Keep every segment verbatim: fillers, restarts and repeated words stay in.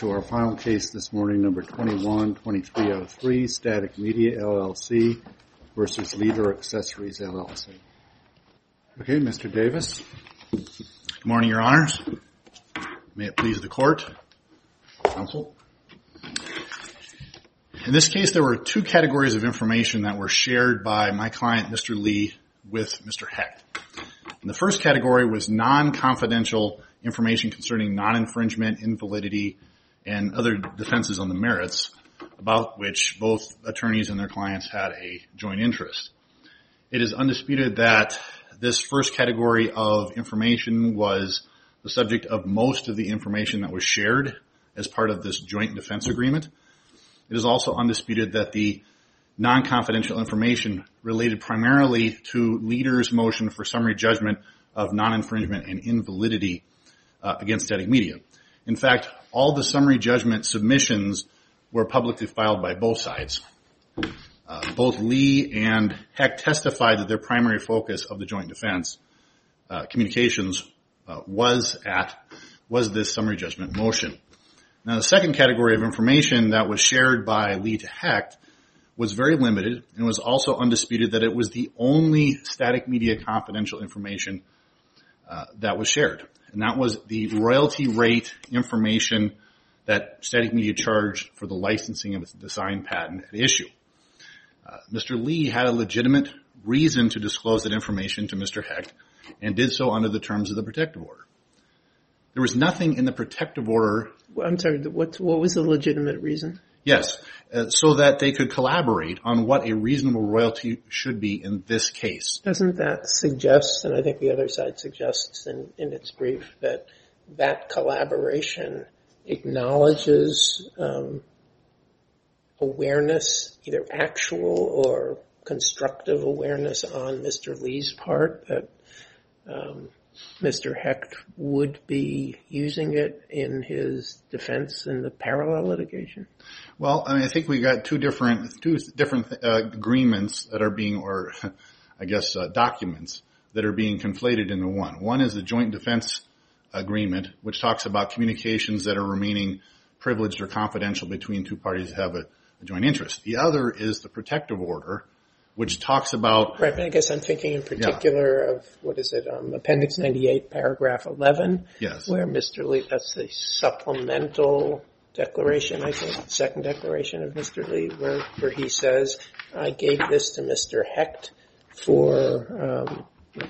to our final case this morning, number twenty-one twenty-three oh three, Static Media, L L C versus Leader Accessories, L L C. Okay, Mister Davis. Good morning, Your Honors. May it please the Court, Counsel. In this case, there were two categories of information that were shared by my client, Mister Lee, with Mister Hecht. And the first category was non-confidential information concerning non-infringement, invalidity, and other defenses on the merits, about which both attorneys and their clients had a joint interest. It is undisputed that this first category of information was the subject of most of the information that was shared as part of this joint defense agreement. It is also undisputed that the non-confidential information related primarily to Leader's motion for summary judgment of non-infringement and invalidity uh, against Static Media. In fact, all the summary judgment submissions were publicly filed by both sides. Uh, both Lee and Hecht testified that their primary focus of the joint defense uh, communications uh, was at was this summary judgment motion. Now, the second category of information that was shared by Lee to Hecht was very limited and was also undisputed that it was the only Static Media confidential information uh, that was shared. And that was the royalty rate information that Static Media charged for the licensing of its design patent at issue. Uh, Mister Lee had a legitimate reason to disclose that information to Mister Hecht and did so under the terms of the protective order. There was nothing in the protective order. I'm sorry, what, what was the legitimate reason? Yes, uh, so that they could collaborate on what a reasonable royalty should be in this case. Doesn't that suggest, and I think the other side suggests in, in its brief, that that collaboration acknowledges um, awareness, either actual or constructive awareness on Mister Lee's part that um, Mister Hecht would be using it in his defense in the parallel litigation? Well, I mean, I think we got two different two different uh, agreements that are being, or I guess uh, documents that are being conflated into one. One is the joint defense agreement, which talks about communications that are remaining privileged or confidential between two parties that have a, a joint interest. The other is the protective order, which talks about... Right, but I guess I'm thinking in particular yeah. of, what is it, um, Appendix ninety-eight, Paragraph eleven, yes. where Mister Lee, that's the supplemental declaration, I think, second declaration of Mister Lee, where, where he says, I gave this to Mister Hecht for um,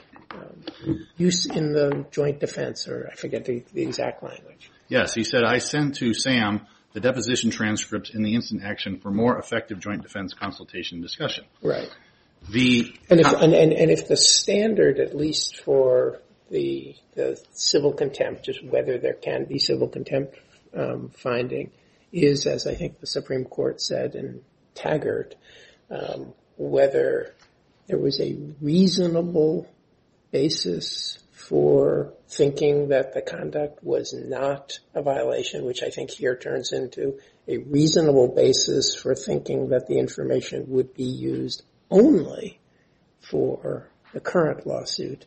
um, use in the joint defense, or I forget the, the exact language. Yes, he said, I sent to Sam the deposition transcripts in the instant action for more effective joint defense consultation and discussion. Right. The and if, and, and, and if the standard, at least for the, the civil contempt, just whether there can be civil contempt um, finding, is, as I think the Supreme Court said in Taggart, um, whether there was a reasonable basis for thinking that the conduct was not a violation, which I think here turns into a reasonable basis for thinking that the information would be used only for the current lawsuit.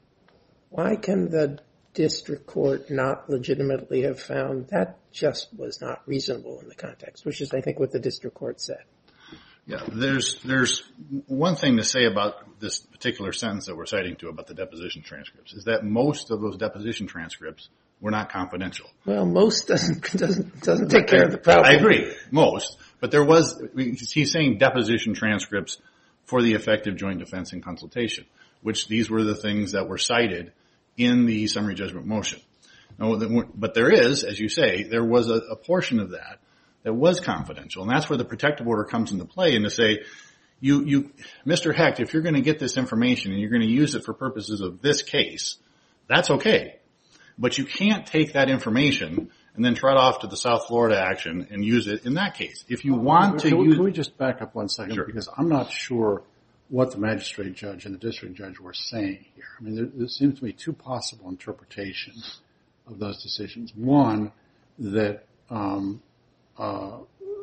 Why can the district court not legitimately have found that just was not reasonable in the context, which is, I think, what the district court said? Yeah, there's there's one thing to say about this particular sentence that we're citing to about the deposition transcripts, is that most of those deposition transcripts were not confidential. Well, most doesn't doesn't doesn't take care of the problem. I agree, most, but there was, he's saying deposition transcripts for the effective joint defense and consultation, which these were the things that were cited in the summary judgment motion. Now, but there is, as you say, there was a, a portion of that that was confidential, and that's where the protective order comes into play, and to say, you, you, Mister Hecht, if you're going to get this information and you're going to use it for purposes of this case, that's okay. But you can't take that information and then trot off to the South Florida action and use it in that case. If you want to can we, use... Can we just back up one second? Sure. Because I'm not sure what the magistrate judge and the district judge were saying here. I mean, there, there seems to be two possible interpretations of those decisions. One, that um, uh,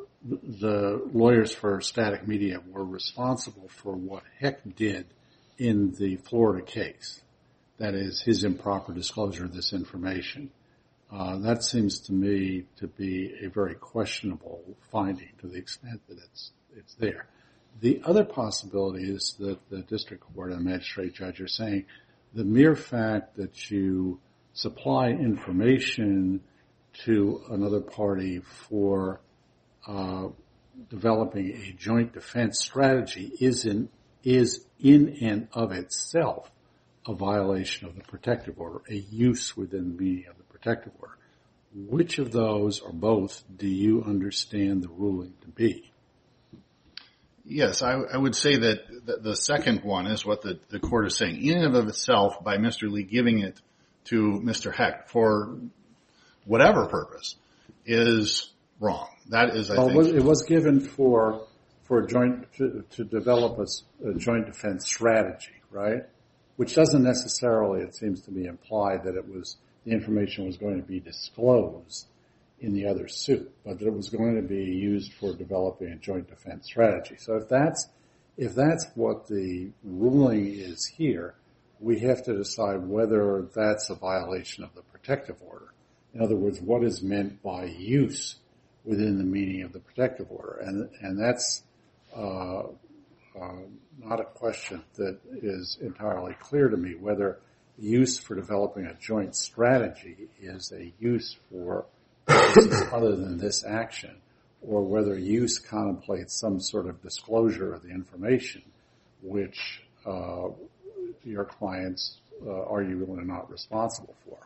the lawyers for Static Media were responsible for what Hecht did in the Florida case. That is, his improper disclosure of this information Uh, that seems to me to be a very questionable finding to the extent that it's it's there. The other possibility is that the district court and magistrate judge are saying the mere fact that you supply information to another party for uh, developing a joint defense strategy is in, is in and of itself a violation of the protective order, a use within the meaning of the protective order. Which of those or both do you understand the ruling to be? Yes, I, I would say that the, the second one is what the, the court is saying. In and of itself, by Mister Lee giving it to Mister Hecht for whatever purpose, is wrong. That is, I well, think... It was, it was given for for a joint to, to develop a, a joint defense strategy, right? Which doesn't necessarily, it seems to me, imply that it was the information was going to be disclosed in the other suit, but that it was going to be used for developing a joint defense strategy. So if that's if that's what the ruling is here, we have to decide whether that's a violation of the protective order. In other words, what is meant by use within the meaning of the protective order, and and that's uh, uh, not a question that is entirely clear to me. Whether use for developing a joint strategy is a use for other than this action, or whether use contemplates some sort of disclosure of the information, which uh, your clients uh, arguably are not responsible for.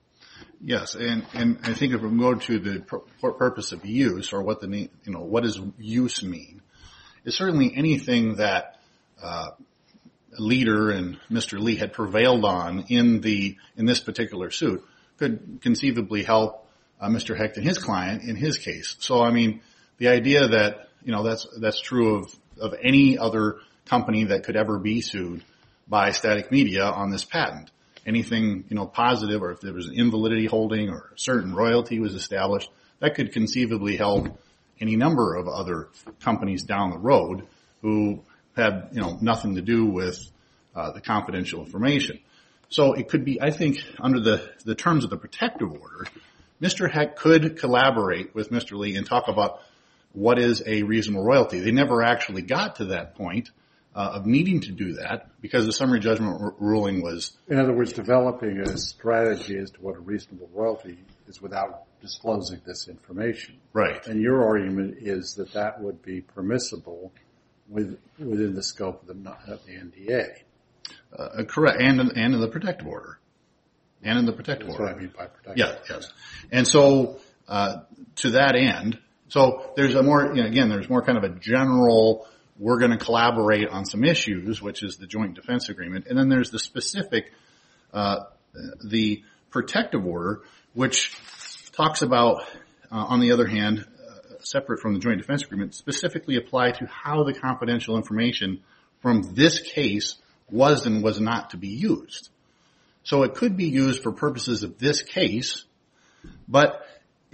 Yes, and, and I think if we go to the pur- purpose of use, or what the you know what does use mean, is certainly anything that uh, a leader and Mister Lee had prevailed on in the in this particular suit could conceivably help Uh, Mister Hecht and his client in his case. So, I mean, the idea that, you know, that's, that's true of, of any other company that could ever be sued by Static Media on this patent. Anything, you know, positive, or if there was an invalidity holding or a certain royalty was established, that could conceivably help any number of other companies down the road who had, you know, nothing to do with uh, the confidential information. So it could be, I think, under the, the terms of the protective order, Mister Hecht could collaborate with Mister Lee and talk about what is a reasonable royalty. They never actually got to that point uh, of needing to do that because the summary judgment r- ruling was... In other words, developing a strategy as to what a reasonable royalty is without disclosing this information. Right. And your argument is that that would be permissible with, within the scope of the, of the N D A. Uh, correct, and, and in the protective order. And in the protective That's order. what I mean by protective. Yeah, yes. And so, uh, to that end, so there's a more, you know, again, there's more kind of a general, we're going to collaborate on some issues, which is the joint defense agreement. And then there's the specific, uh, the protective order, which talks about, uh, on the other hand, uh, separate from the joint defense agreement, specifically apply to how the confidential information from this case was and was not to be used. So it could be used for purposes of this case, but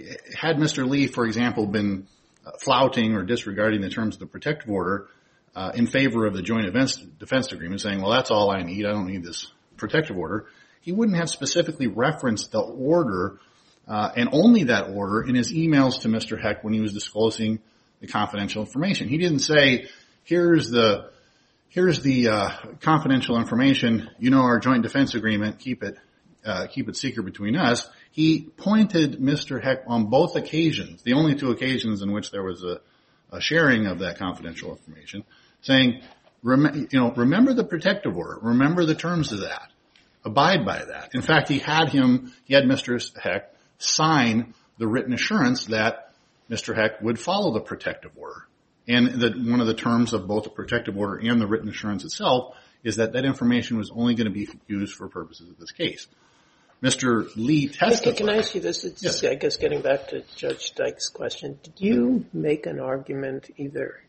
had Mister Lee, for example, been flouting or disregarding the terms of the protective order uh, in favor of the joint defense agreement, saying, well, that's all I need, I don't need this protective order, he wouldn't have specifically referenced the order uh, and only that order in his emails to Mister Hecht when he was disclosing the confidential information. He didn't say, here's the Here's the uh, confidential information. You know our joint defense agreement. Keep it, uh, keep it secret between us. He pointed Mister Hecht on both occasions, the only two occasions in which there was a, a sharing of that confidential information, saying, rem- you know, remember the protective order. Remember the terms of that. Abide by that. In fact, he had him, he had Mister Hecht sign the written assurance that Mister Hecht would follow the protective order. And that one of the terms of both the protective order and the written assurance itself is that that information was only going to be used for purposes of this case. Mister Lee testified... Can I ask you this? It's, yes. I guess getting back to Judge Dyke's question, did you make an argument either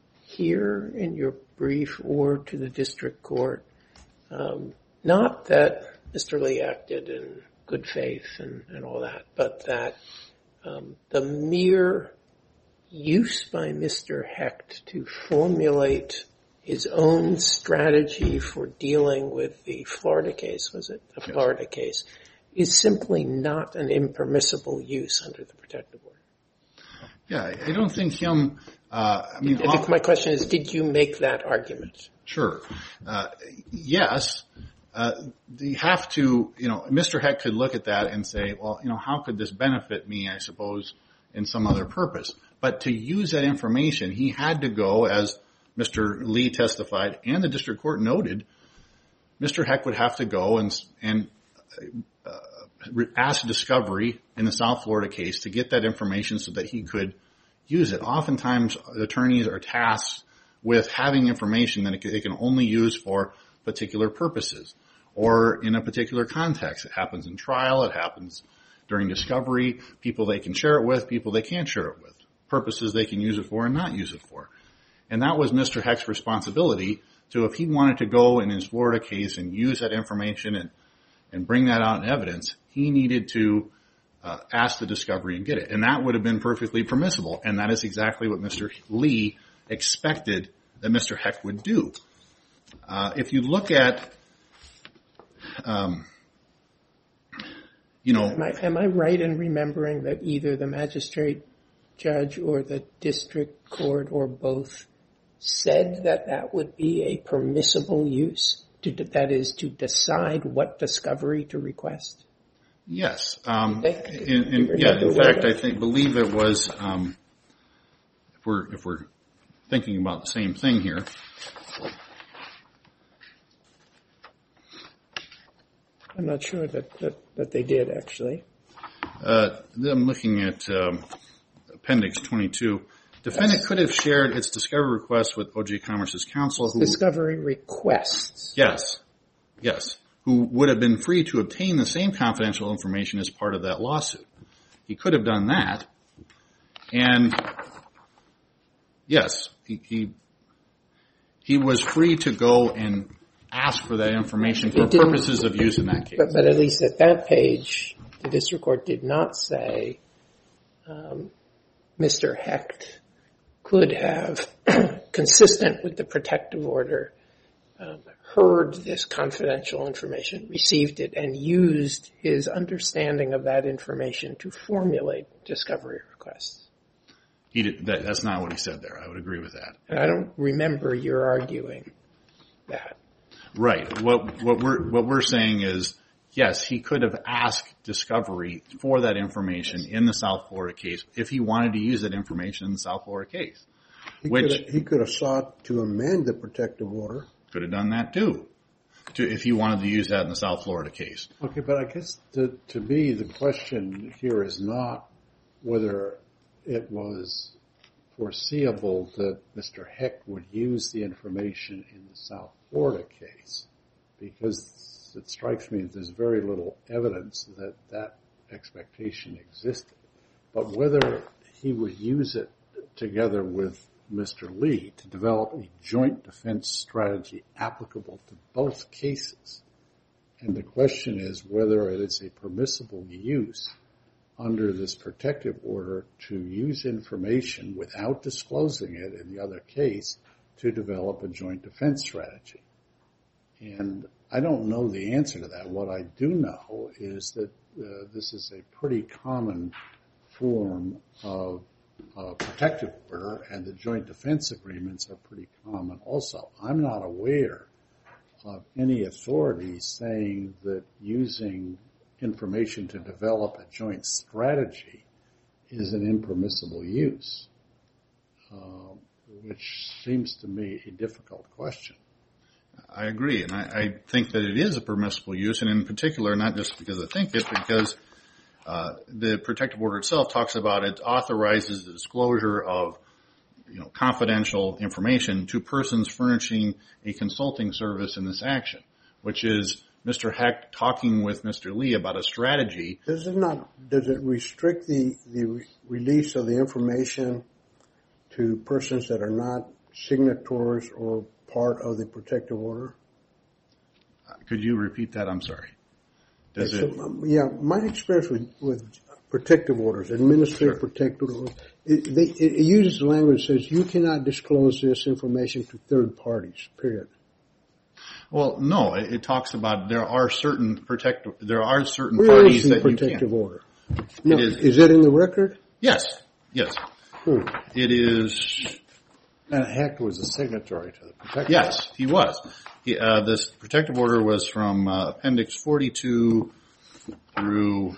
here in your brief or to the district court, um, not that Mister Lee acted in good faith and, and all that, but that um, the mere use by Mister Hecht to formulate his own strategy for dealing with the Florida case, was it? The Florida yes. case, is simply not an impermissible use under the protective order. Yeah, I don't think him, uh, I mean... I think my question is, did you make that argument? Sure. Uh, yes. Uh, you have to, you know, Mister Hecht could look at that and say, well, you know, how could this benefit me, I suppose, in some other purpose? But to use that information, he had to go, as Mister Lee testified and the district court noted, Mister Hecht would have to go and, and uh, ask discovery in the South Florida case to get that information so that he could use it. Oftentimes, attorneys are tasked with having information that they can only use for particular purposes or in a particular context. It happens in trial. It happens during discovery. People they can share it with, people they can't share it with, purposes they can use it for and not use it for. And that was Mister Hecht's responsibility. So if he wanted to go in his Florida case and use that information and, and bring that out in evidence, he needed to uh, ask the discovery and get it. And that would have been perfectly permissible. And that is exactly what Mister Lee expected that Mister Hecht would do. Uh, if you look at, um, you know... Am I, am I right in remembering that either the magistrate judge or the district court or both said that that would be a permissible use, to, that is, to decide what discovery to request? Yes. Um, in, in, yeah, in fact, I think believe it was, um, if we're if we're thinking about the same thing here. I'm not sure that, that, that they did, actually. Uh, I'm looking at um, Appendix twenty-two. Defendant yes. could have shared its discovery request with O J Commerce's counsel. Who, discovery requests. Yes. Yes. Who would have been free to obtain the same confidential information as part of that lawsuit. He could have done that. And, yes, he he, he was free to go and ask for that information for purposes of use in that case. But, but at least at that page, the district court did not say um, Mister Hecht could have, consistent with the protective order, um, heard this confidential information, received it, and used his understanding of that information to formulate discovery requests. He did, that, that's not what he said there. I would agree with that. And I don't remember your arguing that. Right. What what we're what we're saying is, yes, he could have asked discovery for that information in the South Florida case if he wanted to use that information in the South Florida case. He which could have, he could have sought to amend the protective order. Could have done that too, to, if he wanted to use that in the South Florida case. Okay, but I guess to, to me the question here is not whether it was foreseeable that Mister Hecht would use the information in the South Florida case, because it strikes me that there's very little evidence that that expectation existed. But whether he would use it together with Mister Lee to develop a joint defense strategy applicable to both cases, and the question is whether it is a permissible use under this protective order to use information without disclosing it in the other case to develop a joint defense strategy. And I don't know the answer to that. What I do know is that uh, this is a pretty common form of uh, protective order, and the joint defense agreements are pretty common also. I'm not aware of any authority saying that using information to develop a joint strategy is an impermissible use, uh, which seems to me a difficult question. I agree, and I, I think that it is a permissible use, and in particular, not just because I think it, because uh, the protective order itself talks about it authorizes the disclosure of, you know, confidential information to persons furnishing a consulting service in this action, which is Mister Hecht talking with Mister Lee about a strategy. Does it not? Does it restrict the the re- release of the information to persons that are not signatories or part of the protective order? Could you repeat that? I'm sorry. Does yeah, it? So, um, yeah, my experience with, with protective orders, administrative sure. protective orders, it, they, it uses language that says you cannot disclose this information to third parties. Period. Well, no, it, it talks about there are certain protective, there are certain Where parties is the that you protective can't. order? No, It is- is it in the record? Yes, yes. Hmm. It is, And Hecht was a signatory to the protective yes, he was. He, uh, this protective order was from uh, Appendix forty-two through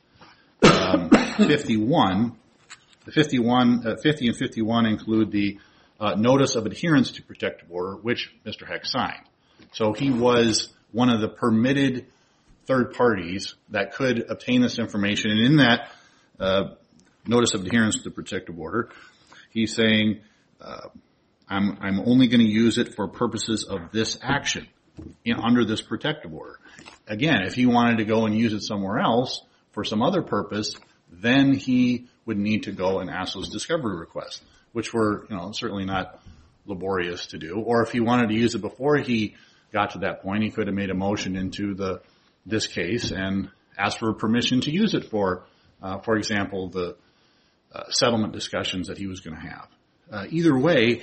um, fifty-one. The fifty-one, uh, fifty and fifty-one include the uh, notice of adherence to protective order, which Mister Hecht signed. So he was one of the permitted third parties that could obtain this information. And in that uh, notice of adherence to the protective order, he's saying, uh, I'm, I'm only going to use it for purposes of this action in, under this protective order. Again, if he wanted to go and use it somewhere else for some other purpose, then he would need to go and ask those discovery requests, which were, you know, certainly not laborious to do. Or if he wanted to use it before he got to that point, he could have made a motion into the this case and asked for permission to use it for, uh, for example, the uh, settlement discussions that he was going to have. Uh, either way,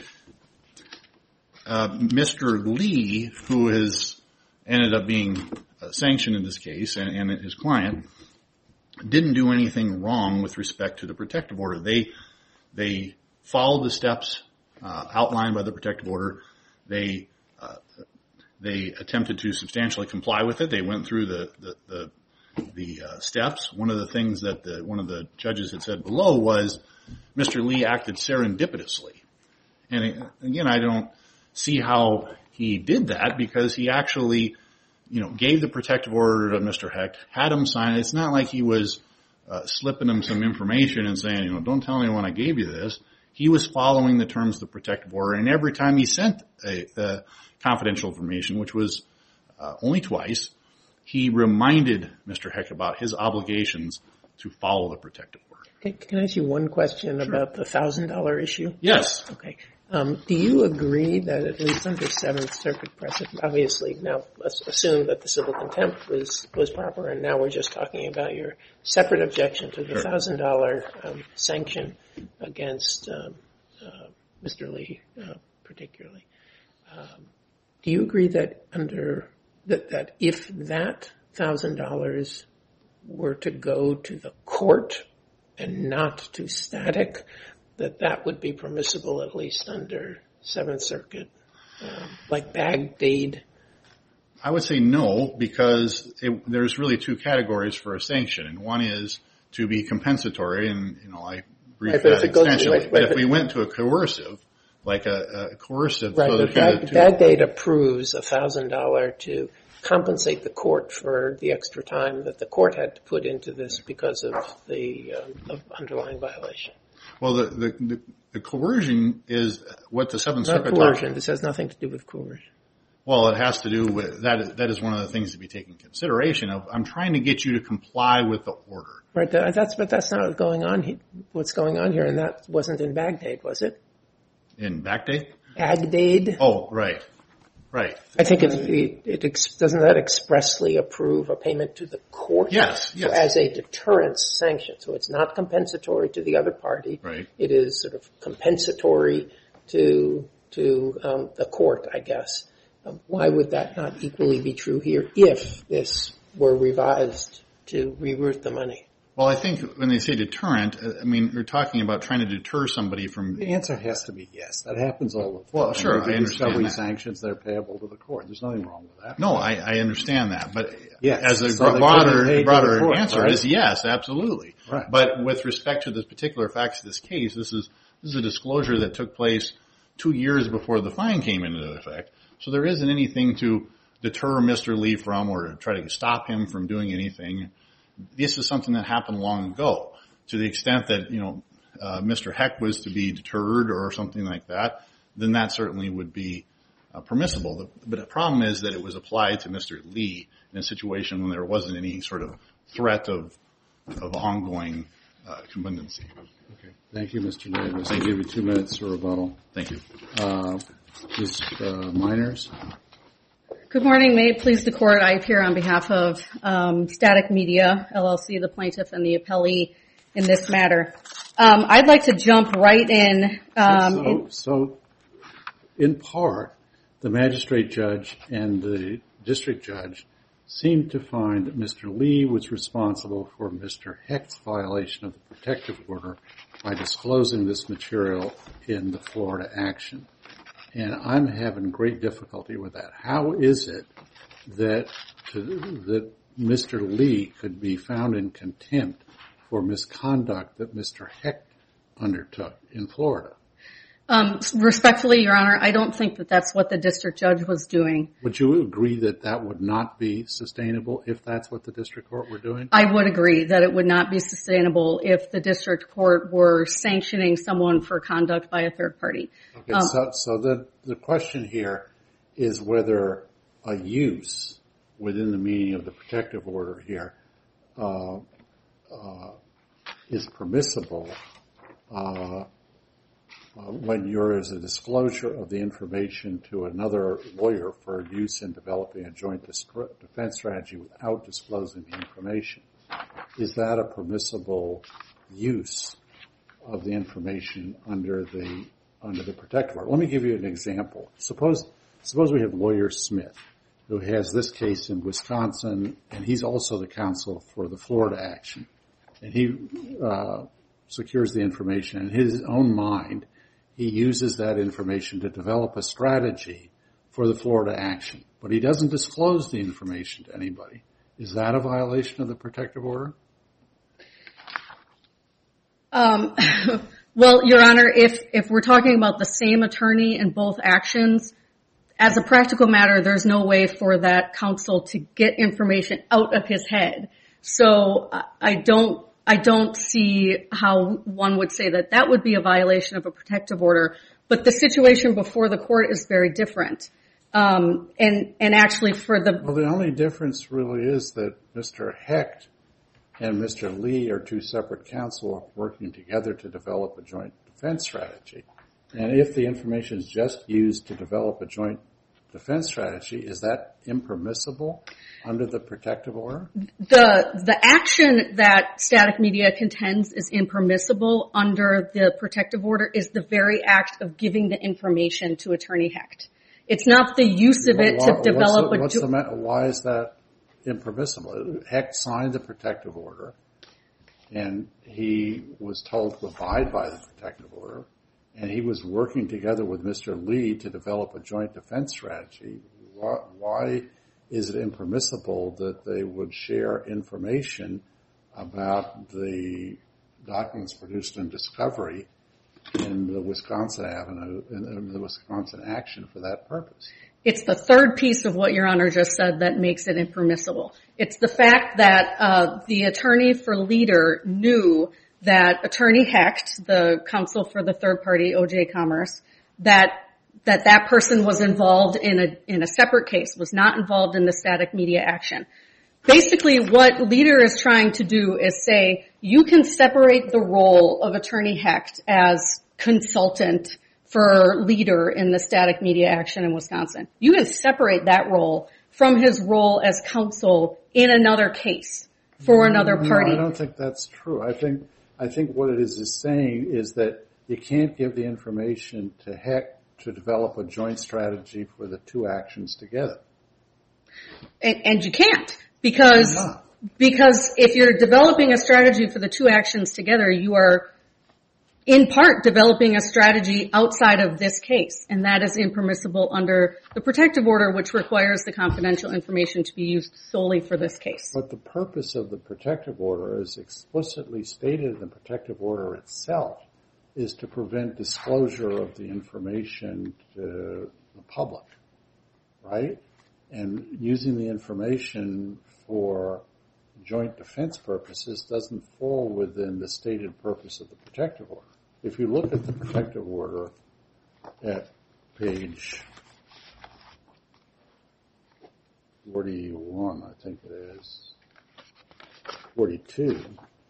uh, Mister Lee, who has ended up being uh, sanctioned in this case, and, and his client, didn't do anything wrong with respect to the protective order. They they followed the steps uh, outlined by the protective order. They uh, they attempted to substantially comply with it. They went through the the the, the uh, steps. One of the things that the, one of the judges had said below was Mister Lee acted serendipitously. And again, I don't see how he did that, because he actually, you know, gave the protective order to Mister Hecht, had him sign it. It's not like he was uh, slipping him some information and saying, you know, don't tell anyone I gave you this. He was following the terms of the protective order, and every time he sent a, a confidential information, which was uh, only twice, he reminded Mister Hecht about his obligations to follow the protective order. Can, can I ask you one question Sure. about the one thousand dollars issue? Yes. Okay. Um, do you agree that at least under Seventh Circuit precedent, obviously now let's assume that the civil contempt was, was proper, and now we're just talking about your separate objection to the Sure. one thousand dollars um, sanction against um, uh, Mister Lee uh, particularly. Um, do you agree that under that, that if that one thousand dollars were to go to the court and not to static, that that would be permissible at least under Seventh Circuit, um, like Baghdad? I would say no, because it, there's really two categories for a sanction, and one is to be compensatory, and you know I briefed Right, but that if it goes- extensionally. right, but right, if we went to a coercive, like a, a coercive, Right, so but there's kind of Bag- two- Baghdad approves a thousand dollar to compensate the court for the extra time that the court had to put into this because of the um, of underlying violation. Well, the, the the the coercion is what the Seventh Not Circuit coercion. talks. This has nothing to do with coercion. Well, it has to do with that. Is, that is one of the things to be taken into consideration. Of I'm trying to get you to comply with the order. Right. that- That's but that's not what's going on. He, what's going on here, and that wasn't in Baghdad, was it? In Baghdad? Baghdad. Oh, right, right. I think it, it, it ex, doesn't that expressly approve a payment to the court? Yes, yes. So as a deterrence sanction. So it's not compensatory to the other party. Right. It is sort of compensatory to to um, the court, I guess. Um, why would that not equally be true here if this were revised to reroute the money? Well, I think when they say deterrent, uh, I mean, we're talking about trying to deter somebody from. The answer has to be yes. That happens all the time. Well, sure, They do I understand discovery that. sanctions, they're payable to the court. There's nothing wrong with that. No, I, I understand that, but Yes. as a So they broader couldn't pay to broader the court, answer right? is yes, absolutely. Right. But with respect to the particular facts of this case, this is this is a disclosure that took place two years before the fine came into effect. So there isn't anything to deter Mister Lee from or to try to stop him from doing anything. This is something that happened long ago. To the extent that, you know, uh, Mister Hecht was to be deterred or something like that, then that certainly would be uh, permissible. The, but the problem is that it was applied to Mister Lee in a situation when there wasn't any sort of threat of of ongoing uh, competency. Okay. Thank you, Mister Davis. Thank I'll you. give you two minutes for rebuttal. Thank you. Uh, Miz Uh, Miners? Good morning. May it please the court, I appear on behalf of um, Static Media, L L C, the plaintiff and the appellee in this matter. Um, I'd like to jump right in. Um, so, so, in part, the magistrate judge and the district judge seemed to find that Mister Lee was responsible for Mister Hecht's violation of the protective order by disclosing this material in the Florida action. And I'm having great difficulty with that. How is it that to, that Mister Lee could be found in contempt for misconduct that Mister Hecht undertook in Florida? Um, respectfully, Your Honor, I don't think that that's what the district judge was doing. Would you agree that that would not be sustainable if that's what the district court were doing? I would agree that it would not be sustainable if the district court were sanctioning someone for conduct by a third party. Okay, um, so, so the, the question here is whether a use within the meaning of the protective order here uh, uh, is permissible uh, uh, when you're as a disclosure of the information to another lawyer for use in developing a joint defense strategy without disclosing the information. Is that a permissible use of the information under the under the protective order? Let me give you an example. Suppose suppose we have lawyer Smith, who has this case in Wisconsin, and he's also the counsel for the Florida action. And he uh, secures the information. In his own mind, he uses that information to develop a strategy for the Florida action. But he doesn't disclose the information to anybody. Is that a violation of the protective order? Um, well, Your Honor, if, if we're talking about the same attorney in both actions, as a practical matter, there's no way for that counsel to get information out of his head. So I don't, I don't see how one would say that that would be a violation of a protective order. But the situation before the court is very different. Um, and, and actually for the... Well, the only difference really is that Mister Hecht and Mister Lee are two separate counsel working together to develop a joint defense strategy. And if the information is just used to develop a joint defense strategy, is that impermissible under the protective order? The the action that Static Media contends is impermissible under the protective order is the very act of giving the information to Attorney Hecht. It's not the use of it why, to develop what's the, a... what's the, why is that impermissible? Hecht signed the protective order, and he was told to abide by the protective order. And he was working together with Mister Lee to develop a joint defense strategy. Why, why is it impermissible that they would share information about the documents produced in discovery in the Wisconsin Avenue, in the Wisconsin action for that purpose? It's the third piece of what Your Honor just said that makes it impermissible. It's the fact that uh, the attorney for Leader knew that Attorney Hecht, the counsel for the third party, O J Commerce, that that that person was involved in a in a separate case, was not involved in the Static Media action. Basically, what Leader is trying to do is say, you can separate the role of Attorney Hecht as consultant for Leader in the Static Media action in Wisconsin. You can separate that role from his role as counsel in another case for another party. No, I don't think that's true. I think I think what it is is saying is that you can't give the information to Hecht to develop a joint strategy for the two actions together. And, and you can't, because because if you're developing a strategy for the two actions together, you are in part developing a strategy outside of this case, and that is impermissible under the protective order, which requires the confidential information to be used solely for this case. But the purpose of the protective order is explicitly stated in the protective order itself, is to prevent disclosure of the information to the public, right? And using the information for joint defense purposes doesn't fall within the stated purpose of the protective order. If you look at the protective order at page forty-one, I think it is, forty-two,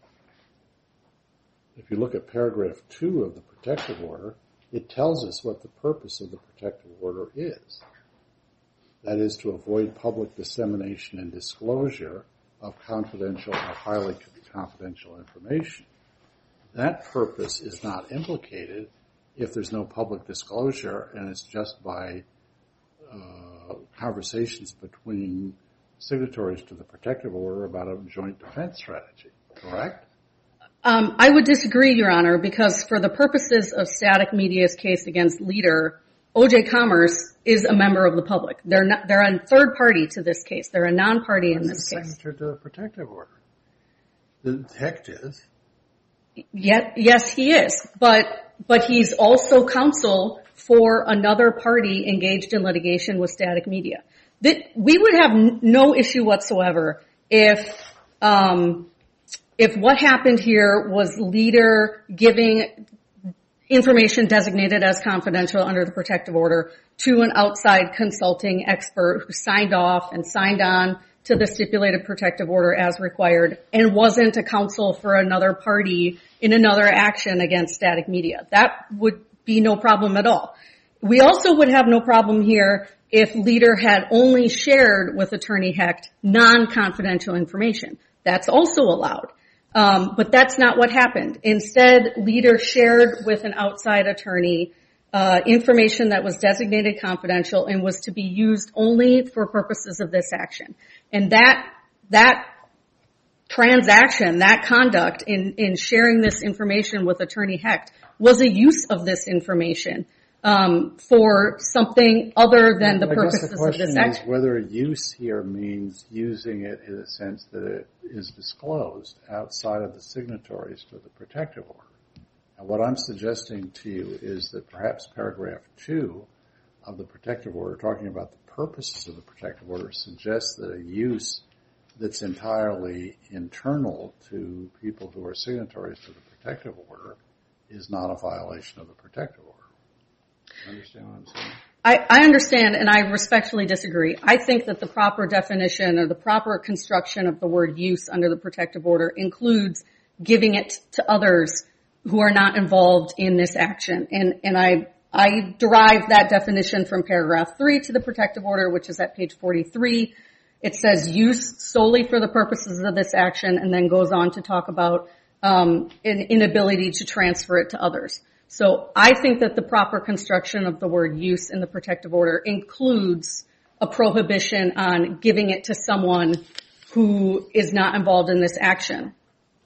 if you look at paragraph two of the protective order, it tells us what the purpose of the protective order is. That is to avoid public dissemination and disclosure of confidential or highly confidential information. That purpose is not implicated if there's no public disclosure and it's just by uh, conversations between signatories to the protective order about a joint defense strategy, correct? Um, I would disagree, Your Honor, because for the purposes of Static Media's case against Leader, O J Commerce is a member of the public. They're not, they're a third party to this case. They're a non-party in this case. Signature to the protective order. The Hecht is. Yet, yes, he is, but but he's also counsel for another party engaged in litigation with Static Media. That we would have n- no issue whatsoever if um, if what happened here was Leader giving information designated as confidential under the protective order to an outside consulting expert who signed off and signed on to the stipulated protective order as required and wasn't a counsel for another party in another action against Static Media. That would be no problem at all. We also would have no problem here if Leader had only shared with Attorney Hecht non-confidential information. That's also allowed. Um, but that's not what happened. Instead, Leader shared with an outside attorney uh, information that was designated confidential and was to be used only for purposes of this action. And that that transaction, that conduct in, in sharing this information with Attorney Hecht was a use of this information um, for something other than the I purposes guess the of this question is action. whether use here means using it in the sense that it is disclosed outside of the signatories to the protective order. And what I'm suggesting to you is that perhaps paragraph two of the protective order, talking about the purposes of the protective order, suggests that a use that's entirely internal to people who are signatories to the protective order is not a violation of the protective order. You understand what I'm saying? I, I understand, and I respectfully disagree. I think that the proper definition or the proper construction of the word use under the protective order includes giving it to others who are not involved in this action. And, and I, I derive that definition from paragraph three to the protective order, which is at page forty-three. It says use solely for the purposes of this action, and then goes on to talk about um, an inability to transfer it to others. So I think that the proper construction of the word use in the protective order includes a prohibition on giving it to someone who is not involved in this action.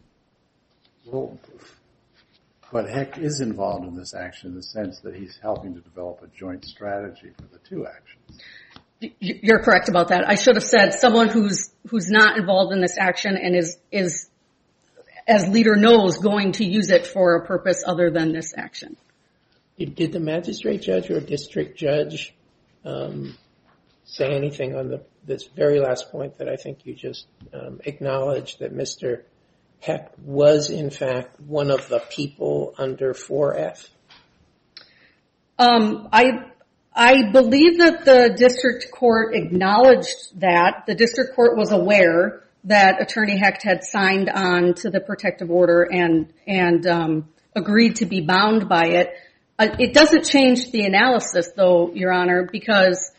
Well, but Hecht is involved in this action in the sense that he's helping to develop a joint strategy for the two actions. You're correct about that. I should have said someone who's who's not involved in this action and is is as Leader knows going to use it for a purpose other than this action. Did the magistrate judge or district judge um, say anything on the this very last point that I think you just um, acknowledged, that Mister Hecht was in fact one of the people under four F? Um, I I believe that the district court acknowledged that. The district court was aware that Attorney Hecht had signed on to the protective order and and um, agreed to be bound by it. Uh, it doesn't change the analysis, though, Your Honor, because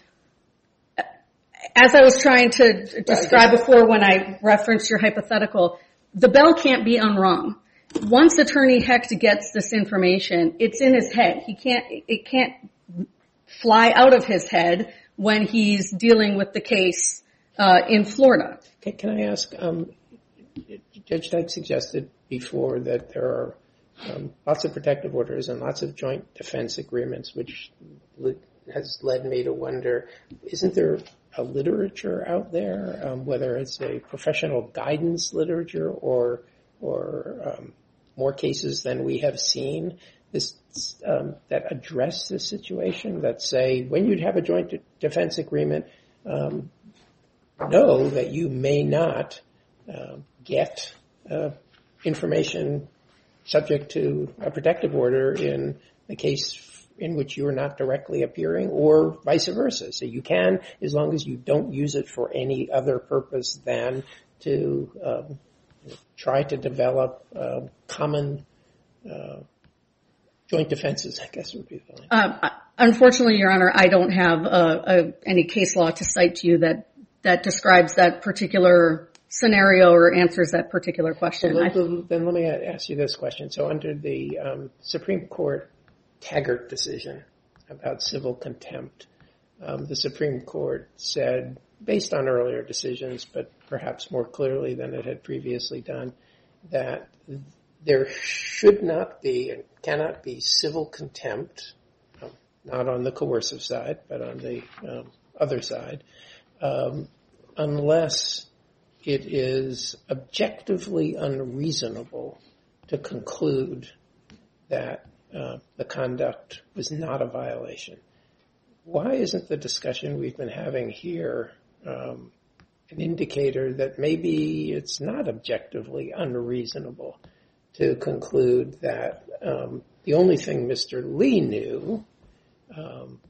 as I was trying to describe before when I referenced your hypothetical, the bell can't be unrung. Once Attorney Hecht gets this information, it's in his head. He can't. It can't fly out of his head when he's dealing with the case uh, in Florida. Can, can I ask, um, Judge Dyke suggested before that there are um, lots of protective orders and lots of joint defense agreements, which le- has led me to wonder, isn't there a literature out there, um, whether it's a professional guidance literature or or um, more cases than we have seen, this um, that address this situation, that say when you'd have a joint de- defense agreement, um, know that you may not uh, get uh, information subject to a protective order in the case in which you are not directly appearing, or vice versa. So you can, as long as you don't use it for any other purpose than to um, try to develop uh, common uh, joint defenses, I guess would be fine. Uh, unfortunately, Your Honor, I don't have uh, a, any case law to cite to you that, that describes that particular scenario or answers that particular question. Well, then, then let me ask you this question. So under the um, Supreme Court Taggart decision about civil contempt, um, the Supreme Court said, based on earlier decisions, but perhaps more clearly than it had previously done, that there should not be and cannot be civil contempt, um, not on the coercive side, but on the um, other side, um, unless it is objectively unreasonable to conclude that uh, the conduct was not a violation. Why isn't the discussion we've been having here um, an indicator that maybe it's not objectively unreasonable to conclude that um, the only thing Mister Lee knew um,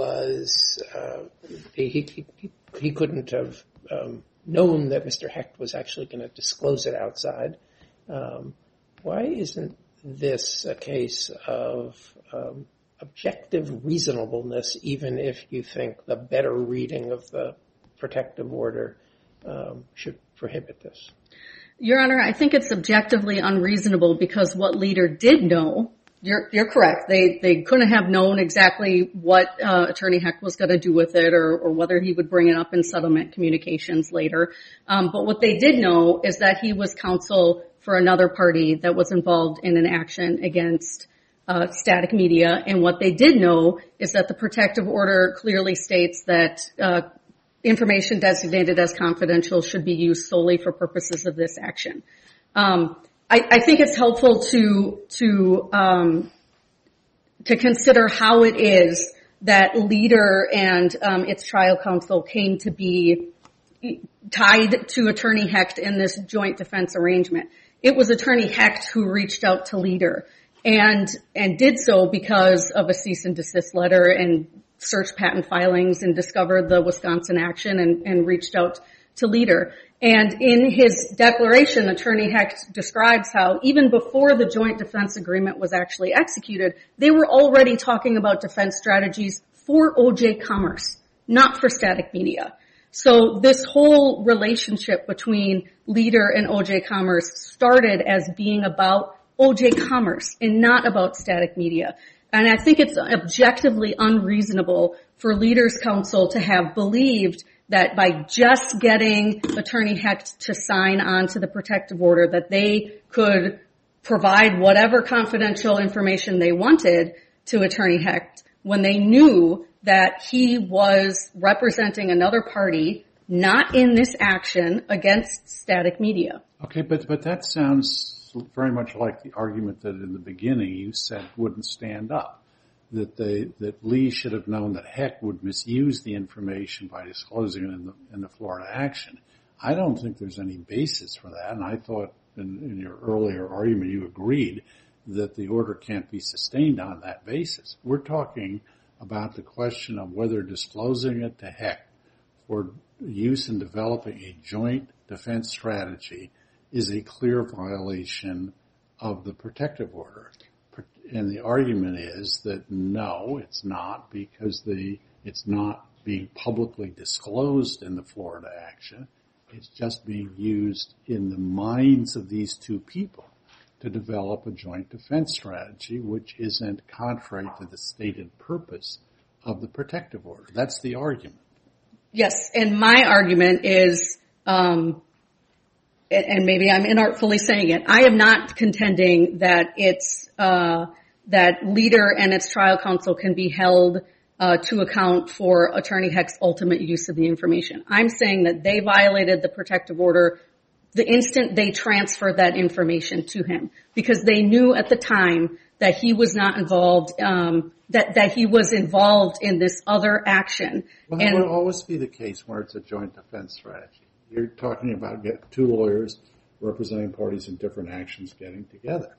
was uh, he, he, he, he couldn't have um, known that Mister Hecht was actually going to disclose it outside. Um, why isn't this a case of um, objective reasonableness, even if you think the better reading of the protective order um, should prohibit this? Your Honor, I think it's objectively unreasonable because what Leader did know, you're, you're correct, they, they couldn't have known exactly what uh, Attorney Hecht was going to do with it or, or whether he would bring it up in settlement communications later. Um, but what they did know is that he was counsel for another party that was involved in an action against uh, Static Media. And what they did know is that the protective order clearly states that uh, information designated as confidential should be used solely for purposes of this action. Um, I, I think it's helpful to to um, to consider how it is that Leader and um, its trial counsel came to be tied to Attorney Hecht in this joint defense arrangement. It was Attorney Hecht who reached out to Leader and and did so because of a cease and desist letter and searched patent filings and discovered the Wisconsin action and, and reached out to Leader. And in his declaration, Attorney Hecht describes how even before the joint defense agreement was actually executed, they were already talking about defense strategies for O J Commerce, not for Static Media. So this whole relationship between Leader and O J Commerce started as being about O J Commerce and not about Static Media. And I think it's objectively unreasonable for Leader's counsel to have believed that by just getting Attorney Hecht to sign on to the protective order that they could provide whatever confidential information they wanted to Attorney Hecht when they knew that he was representing another party not in this action against Static Media. Okay, but but that sounds very much like the argument that in the beginning you said wouldn't stand up, that they that Lee should have known that Hecht would misuse the information by disclosing it in the in the Florida action. I don't think there's any basis for that, and I thought in, in your earlier argument you agreed that the order can't be sustained on that basis. We're talking about the question of whether disclosing it to Hecht for use in developing a joint defense strategy is a clear violation of the protective order. And the argument is that no, it's not, because the it's not being publicly disclosed in the Florida action. It's just being used in the minds of these two people to develop a joint defense strategy, which isn't contrary to the stated purpose of the protective order. That's the argument. Yes, and my argument is, um, and maybe I'm inartfully saying it, I am not contending that it's uh, that Leader and its trial counsel can be held uh, to account for Attorney Hecht's ultimate use of the information. I'm saying that they violated the protective order the instant they transferred that information to him, because they knew at the time that he was not involved, um, that, that he was involved in this other action. Well, that and, will always be the case where it's a joint defense strategy. You're talking about get two lawyers representing parties in different actions getting together.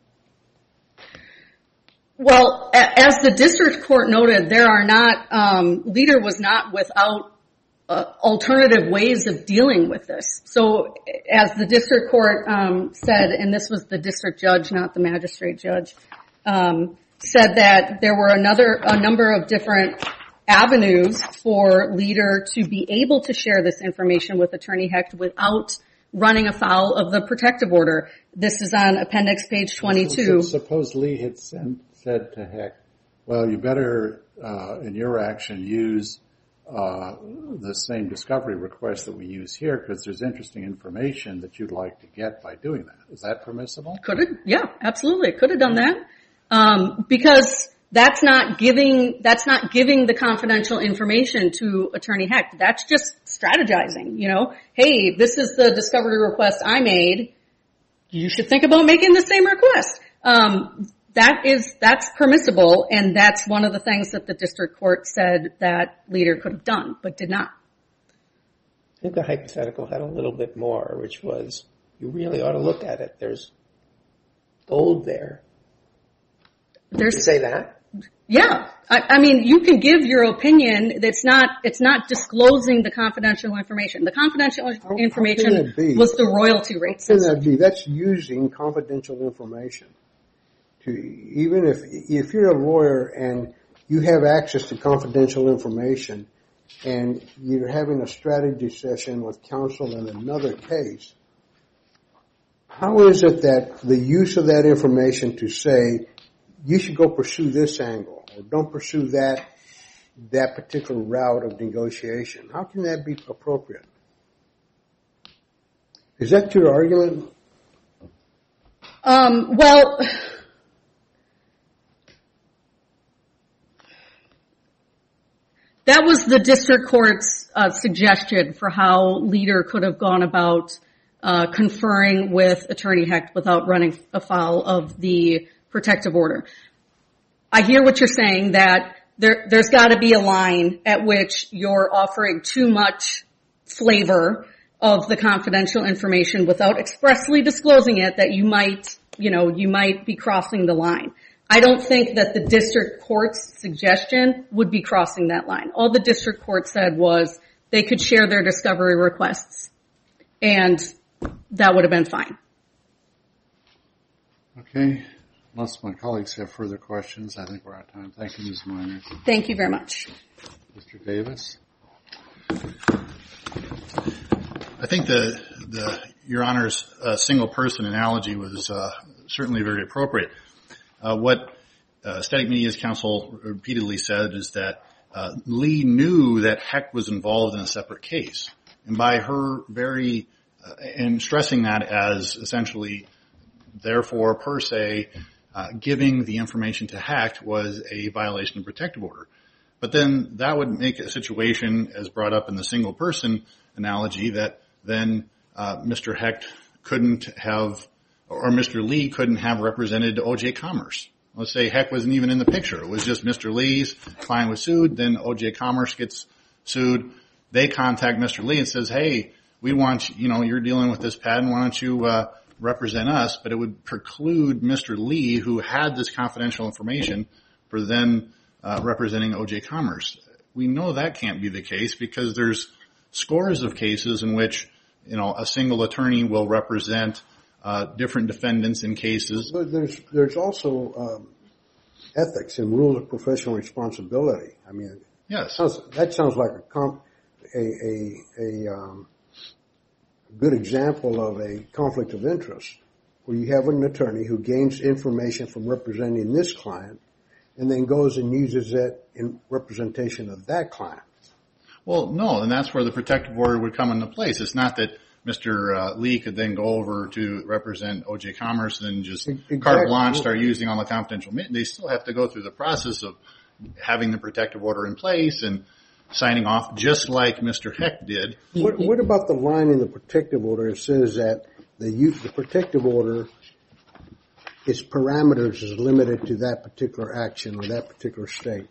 Well, as the district court noted, there are not, um, Leader was not without Uh, alternative ways of dealing with this. So as the district court um, said, and this was the district judge, not the magistrate judge, um, said that there were another a number of different avenues for Leader to be able to share this information with Attorney Hecht without running afoul of the protective order. This is on appendix page twenty-two. So, suppose Lee had sent, said to Hecht, well, you better, uh, in your action, use uh, the same discovery request that we use here because there's interesting information that you'd like to get by doing that. Is that permissible? Could have, yeah, absolutely. Could have done that. Um, because that's not giving, that's not giving the confidential information to Attorney Hecht. That's just strategizing, you know. Hey, this is the discovery request I made. You should think about making the same request. Um, that is, that's permissible, and that's one of the things that the district court said that Leader could have done, but did not. I think the hypothetical had a little bit more, which was, you really ought to look at it. There's gold there. There's, Did you say that? Yeah. I, I mean, you can give your opinion. That's not, it's not disclosing the confidential information. The confidential How- information how can that be? was the royalty rate How can system. that be? That's using confidential information. To even if if you're a lawyer and you have access to confidential information, and you're having a strategy session with counsel in another case, how is it that the use of that information to say you should go pursue this angle or don't pursue that that particular route of negotiation, how can that be appropriate? Is that your argument? Um, well, that was the district court's uh, suggestion for how Leader could have gone about uh, conferring with Attorney Hecht without running afoul of the protective order. I hear what you're saying, that there, there's got to be a line at which you're offering too much flavor of the confidential information without expressly disclosing it, that you might, you know, you might be crossing the line. I don't think that the district court's suggestion would be crossing that line. All the district court said was they could share their discovery requests, and that would have been fine. Okay. Unless my colleagues have further questions, I think we're out of time. Thank you, Miz Minor. Thank you very much. Mister Davis? I think the, the Your Honor's uh, single person analogy was uh, certainly very appropriate. Uh, what uh, Static Media's counsel repeatedly said is that uh, Lee knew that Hecht was involved in a separate case. And by her very, uh, and stressing that as essentially, therefore, per se, uh, giving the information to Hecht was a violation of protective order. But then that would make a situation, as brought up in the single person analogy, that then uh, Mister Hecht couldn't have, or Mister Lee couldn't have represented O J Commerce. Let's say Hecht wasn't even in the picture. It was just Mister Lee's client was sued, then O J Commerce gets sued. They contact Mister Lee and says, hey, we want, you know, you're dealing with this patent, why don't you uh, represent us? But it would preclude Mister Lee, who had this confidential information, for then uh, representing O J Commerce. We know that can't be the case because there's scores of cases in which, you know, a single attorney will represent uh, different defendants in cases. But there's there's also um, ethics and rules of professional responsibility. I mean, Yes. sounds, that sounds like a comp, a a, a um, good example of a conflict of interest, where you have an attorney who gains information from representing this client, and then goes and uses it in representation of that client. Well, no, and that's where the protective order would come into place. It's not that Mister Uh, Lee could then go over to represent O J Commerce and just Exactly. carte blanche start using all the confidential. They still have to go through the process of having the protective order in place and signing off, just like Mister Hecht did. What, what about the line in the protective order? It says that the use, the protective order, its parameters is limited to that particular action or that particular state.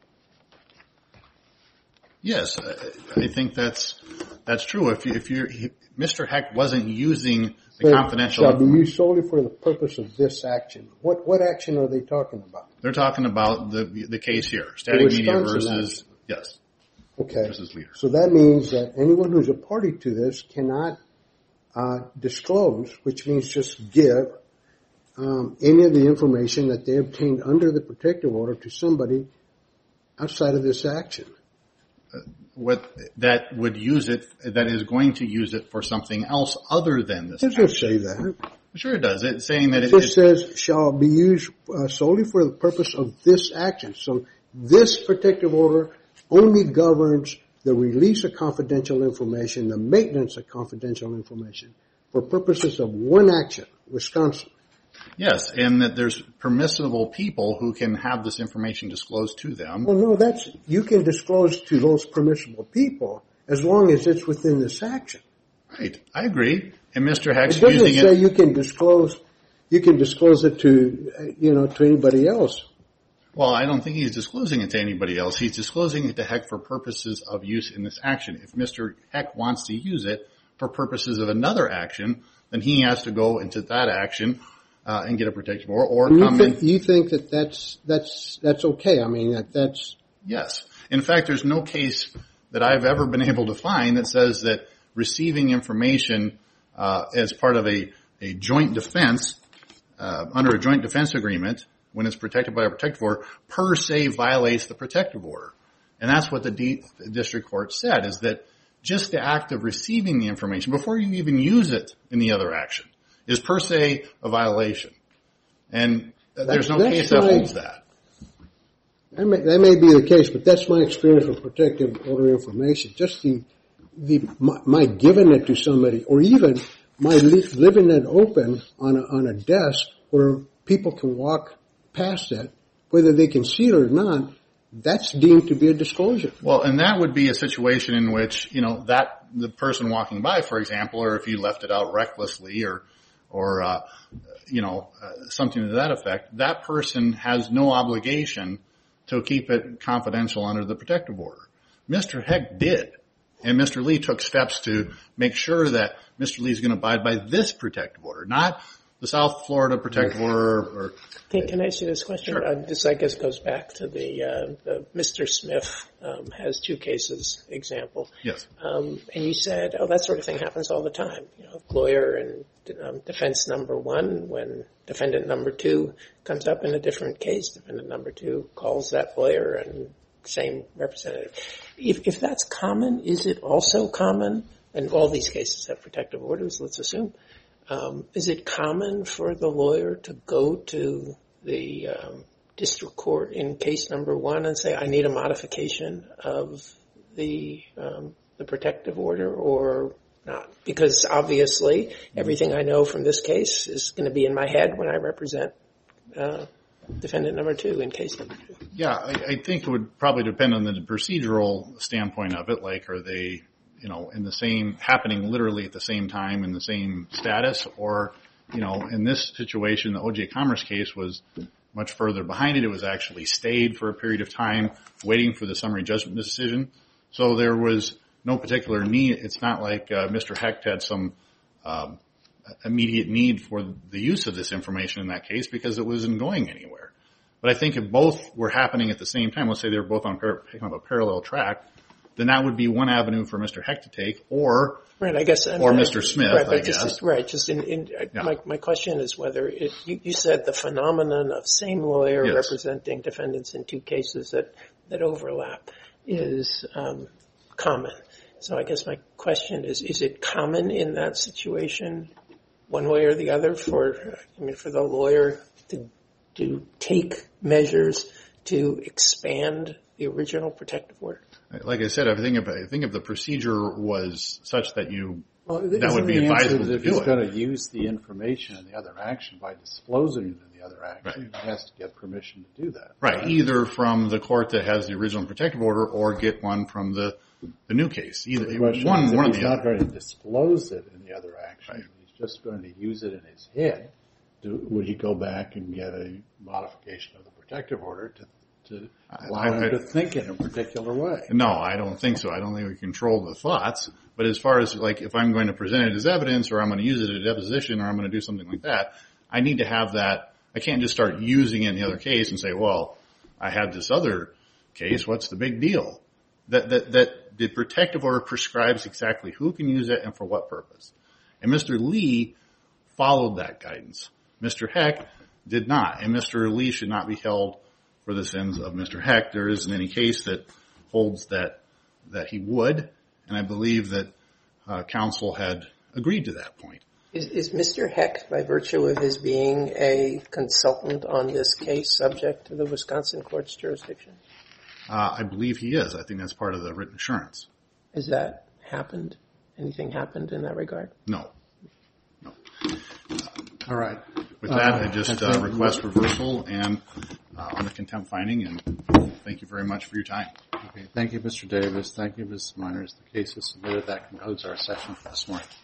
Yes, I, I think that's that's true. If you, if you Mister Hecht wasn't using the So confidential, shall be used solely for the purpose of this action. What what action are they talking about? they're talking about the the case here, Static Media Wisconsin versus action. yes, Okay. versus Leader. So that means that anyone who's a party to this cannot uh, disclose, which means just give um, any of the information that they obtained under the protective order to somebody outside of this action. What that would use it, that is going to use it for something else other than this. It doesn't say that. Sure, it does. It's saying that It it, just it says shall be used uh, solely for the purpose of this action. So this protective order only governs the release of confidential information, the maintenance of confidential information for purposes of one action, Wisconsin. Yes, and that there's permissible people who can have this information disclosed to them. Well, no, that's, you can disclose to those permissible people as long as it's within this action. Right, I agree. And Mister Heck's It doesn't using say it. you can disclose, you can disclose it to, uh, you know, to anybody else. Well, I don't think he's disclosing it to anybody else. He's disclosing it to Heck for purposes of use in this action. If Mister Heck wants to use it for purposes of another action, then he has to go into that action uh, and get a protective order or You come think, in. you think that that's, that's, that's okay? I mean, that, that's, Yes. In fact, there's no case that I've ever been able to find that says that receiving information uh, as part of a, a joint defense, uh, under a joint defense agreement, when it's protected by a protective order, per se violates the protective order. And that's what the, D- the district court said, is that just the act of receiving the information, before you even use it in the other action, is per se a violation. And there's no That's case that my- holds that. that may, that may be the case, but that's my experience with protective order information. Just the, the, my, my giving it to somebody, or even my li- living it open on a, on a desk where people can walk past it, whether they can see it or not, that's deemed to be a disclosure. Well, and that would be a situation in which, you know, that the person walking by, for example, or if you left it out recklessly or, or, uh, you know, uh, something to that effect, that person has no obligation to keep it confidential under the protective order. Mister Heck did. And Mister Lee took steps to make sure that Mister Lee is going to abide by this protective order, not the South Florida protective order. Or, Can, can I ask you this question? Sure. Uh, this, I guess, goes back to the, uh, the Mister Smith um, has two cases example. yes. Um, and you said, oh, that sort of thing happens all the time. You know, lawyer and um, defense number one, when defendant number two comes up in a different case, defendant number two calls that lawyer and same representative. If, if that's common, is it also common, and all these cases have protective orders, let's assume, um, is it common for the lawyer to go to the um, district court in case number one and say, I need a modification of the um, the protective order, or not? Because obviously everything I know from this case is going to be in my head when I represent uh, defendant number two in case number two. Yeah, I, I think it would probably depend on the procedural standpoint of it. Like, are they, you know, in the same, happening literally at the same time in the same status? Or, you know, in this situation, the O J Commerce case was much further behind it. It was actually stayed for a period of time waiting for the summary judgment decision. So there was no particular need. It's not like uh, Mister Hecht had some um, immediate need for the use of this information in that case because it wasn't going anywhere. But I think if both were happening at the same time, let's say they were both on par- kind of a parallel track, then that would be one avenue for Mister Hecht to take, or Right, I guess, or Mister Smith, right, I but just, guess. Right, just in, in Yeah. my my question is whether it, you, you said the phenomenon of same lawyer Yes. representing defendants in two cases that that overlap is um, common. So I guess my question is: is it common in that situation, one way or the other, for I mean, for the lawyer to to take measures to expand the original protective order? Like I said, I think if I think if the procedure was such that you Well, that isn't would be the answer advisable that to if do he's it. going to use the information in the other action by disclosing it in the other action, Right. he has to get permission to do that. Right, either from the court that has the original protective order or get one from the the new case. Either The question one is, if one or he's the not other. going to disclose it in the other action, Right. he's just going to use it in his head, do, would he go back and get a modification of the protective order to, to allow I- him I- to think in a particular way? No, I don't think so. I don't think we control the thoughts. But as far as like if I'm going to present it as evidence or I'm going to use it at a deposition or I'm going to do something like that, I need to have that. I can't just start using it in the other case and say, well, I had this other case. What's the big deal? That, that, that the protective order prescribes exactly who can use it and for what purpose. And Mister Lee followed that guidance. Mister Heck did not. And Mister Lee should not be held for the sins of Mister Heck. There isn't any case that holds that, that he would. And I believe that uh, counsel had agreed to that point. Is, is Mister Heck, by virtue of his being a consultant on this case, subject to the Wisconsin court's jurisdiction? Uh, I believe he is. I think that's part of the written assurance. Has that happened? Anything happened in that regard? No. No. All right. With that, Uh, I just I uh, think- request reversal and uh, on the contempt finding, and thank you very much for your time. Okay. Thank you, Mister Davis. Thank you, Miz Miners. The case is submitted. That concludes our session for this morning.